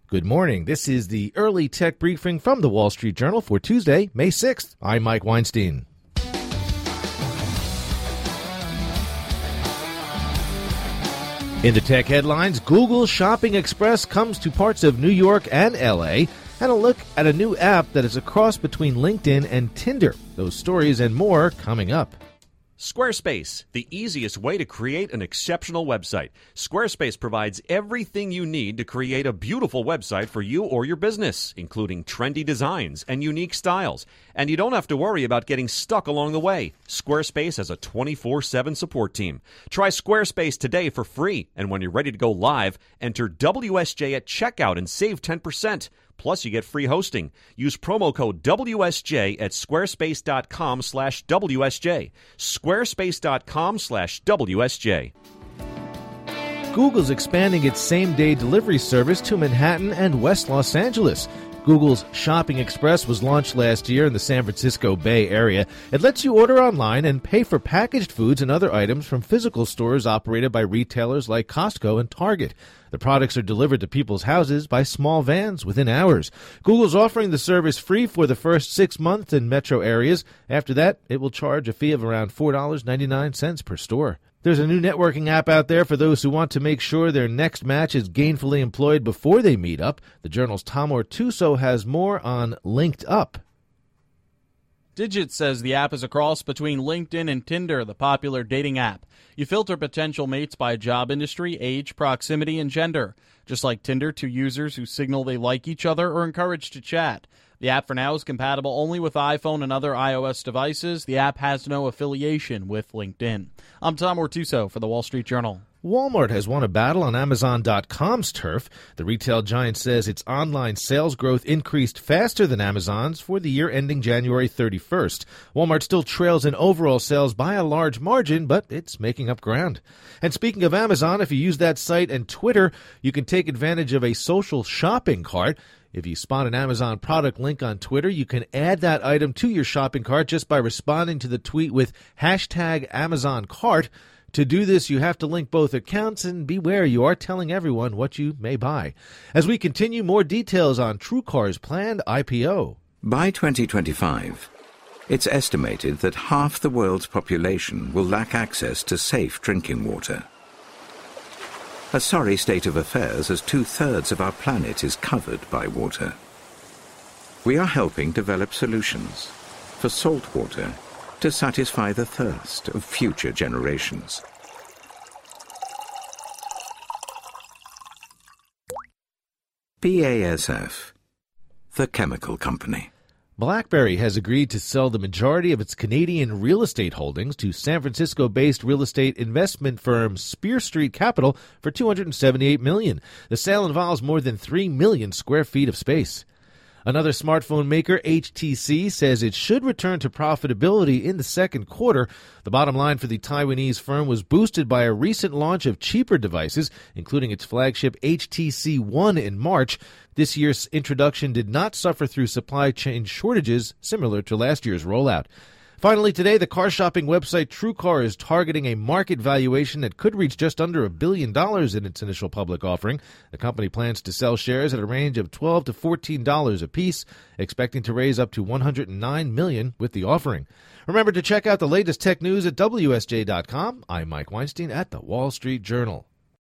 Good morning. This is the early tech briefing from the Wall Street Journal for Tuesday, May 6th. I'm Mike Weinstein. In the tech headlines, Google Shopping Express comes to parts of New York and LA, and a look at a new app that is a cross between LinkedIn and Tinder. Those stories and more coming up. Squarespace, the easiest way to create an exceptional website. Squarespace provides everything you need to create a beautiful website for you or your business, including trendy designs and unique styles. And you don't have to worry about getting stuck along the way. Squarespace has a 24/7 support team. Try Squarespace today for free, and when you're ready to go live, enter WSJ at checkout and save 10%. Plus, you get free hosting. Use promo code WSJ at squarespace.com/WSJ. Squarespace.com/WSJ. Google's expanding its same-day delivery service to Manhattan and West Los Angeles. Google's Shopping Express was launched last year in the San Francisco Bay Area. It lets you order online and pay for packaged foods and other items from physical stores operated by retailers like Costco and Target. The products are delivered to people's houses by small vans within hours. Google's offering the service free for the first 6 months in metro areas. After that, it will charge a fee of around $4.99 per store. There's a new networking app out there for those who want to make sure their next match is gainfully employed before they meet up. The Journal's Tom Ortuso has more on Linked Up. Digit says the app is a cross between LinkedIn and Tinder, the popular dating app. You filter potential mates by job industry, age, proximity, and gender. Just like Tinder, two users who signal they like each other are encouraged to chat. The app for now is compatible only with iPhone and other iOS devices. The app has no affiliation with LinkedIn. I'm Tom Ortuso for The Wall Street Journal. Walmart has won a battle on Amazon.com's turf. The retail giant says its online sales growth increased faster than Amazon's for the year ending January 31st. Walmart still trails in overall sales by a large margin, but it's making up ground. And speaking of Amazon, if you use that site and Twitter, you can take advantage of a social shopping cart. If you spot an Amazon product link on Twitter, you can add that item to your shopping cart just by responding to the tweet with hashtag #AmazonCart. To do this, you have to link both accounts, and beware, you are telling everyone what you may buy. As we continue, more details on TrueCar's planned IPO. By 2025, it's estimated that half the world's population will lack access to safe drinking water. A sorry state of affairs, as 2/3 of our planet is covered by water. We are helping develop solutions for salt water to satisfy the thirst of future generations. BASF, the chemical company. BlackBerry has agreed to sell the majority of its Canadian real estate holdings to San Francisco-based real estate investment firm Spear Street Capital for $278 million. The sale involves more than 3 million square feet of space. Another smartphone maker, HTC, says it should return to profitability in the second quarter. The bottom line for the Taiwanese firm was boosted by a recent launch of cheaper devices, including its flagship HTC One in March. This year's introduction did not suffer through supply chain shortages, similar to last year's rollout. Finally, today, the car shopping website TrueCar is targeting a market valuation that could reach just under $1 billion in its initial public offering. The company plans to sell shares at a range of $12 to $14 apiece, expecting to raise up to $109 million with the offering. Remember to check out the latest tech news at WSJ.com. I'm Mike Weinstein at The Wall Street Journal.